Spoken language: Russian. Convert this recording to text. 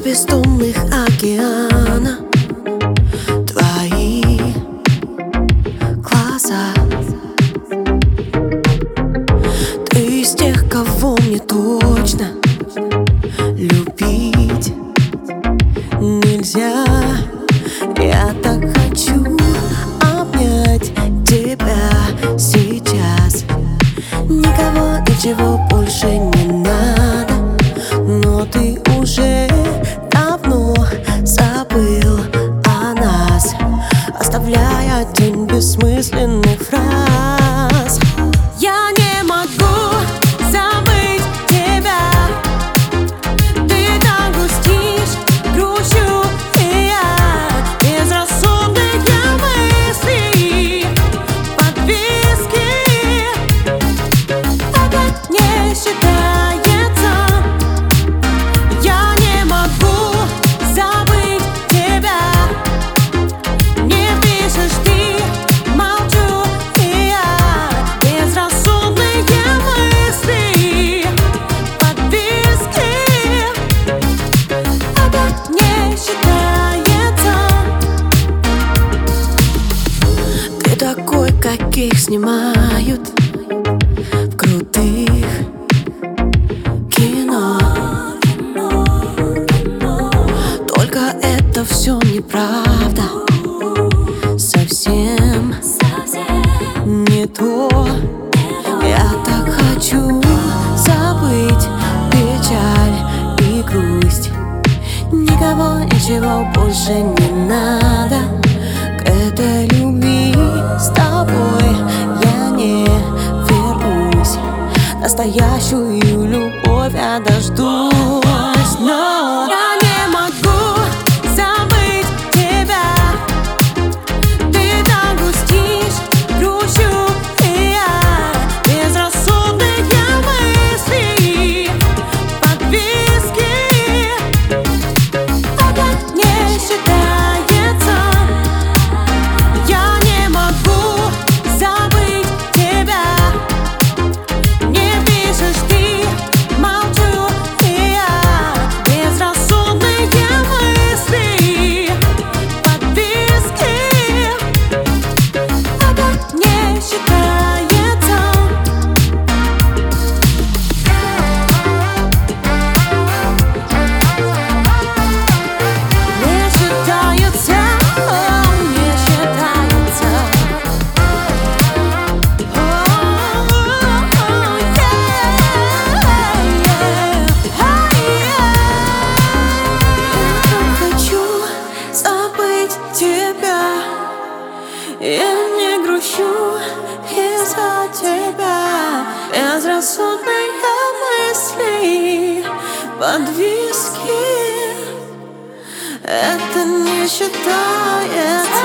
бездонных океана твои глаза. Ты из тех, кого мне точно любить нельзя. Я так хочу обнять тебя сейчас. Никого, ничего больше не надо, но ты уже давно забыл о нас, оставляя тень бессмысленных фраз. Я не могу забыть тебя. Ты так грустишь, грущу и я. Безрассудные мысли, подвиски. Это не считается. Я не могу забыть тебя. Не пишешь ты, молчу и я. Безрассудные мысли, подвиски. Это не считается. Ты такой, каких снимают в крутых кино. Только это все неправда, совсем не то. Я так хочу забыть печаль и грусть. Никого, ничего больше не надо. К этой любви с тобой я не вернусь. Настоящую любовь я дождусь, но я не могу забыть тебя. Ты так грустишь, грущу и я. Безрассудные мысли, подвиски. Это не считается. Я не могу забыть тебя. Не пишешь ты, молчу и я. Безрассудные мысли, подвиски. Это не считается. Не считается, не считается. Хочу забыть тебя. Я не грущу из-за тебя. Безрассудные мысли, подвиски. Это не считается.